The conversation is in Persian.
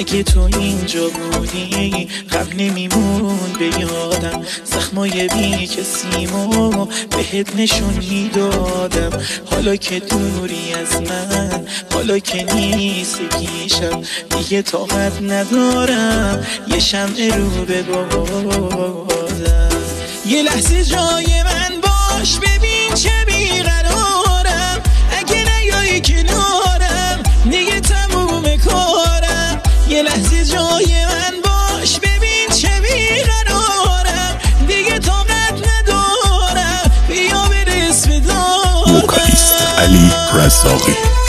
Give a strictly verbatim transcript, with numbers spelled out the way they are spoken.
اگه تو اینجا بودی غم نمیمون به یادم، زخمای بی کسیمو بهت نشون میدادم. حالا که دوری از من، حالا که نیستی پیشم، دیگه طاقت ندارم یه شمع رو ببازم. یه لحظه جای من باش، ببین چه بیقرارم. اگه نیایی کنارم دیگه تموم کارم. یه لحظه جای من باش، ببین چه بیقرارم. دیگه طاقت ندارم، بیا برس به دارم. وکالیست علی رزاقی.